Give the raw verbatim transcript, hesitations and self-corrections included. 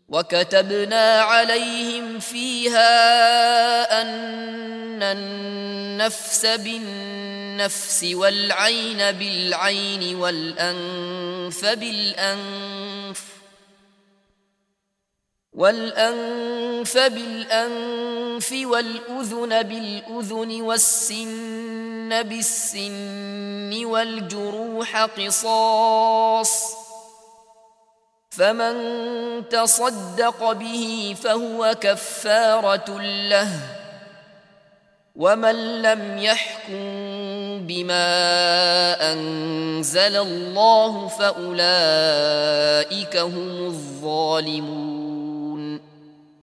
وكتبنا عليهم فيها أن النفس بالنفس والعين بالعين والأنف بالأنف والأنف بالأنف والأذن بالأذن والسن بالسن والجروح قصاص، فمن تصدق به فهو كفارة له، ومن لم يحكم بما أنزل الله فأولئك هم الظالمون.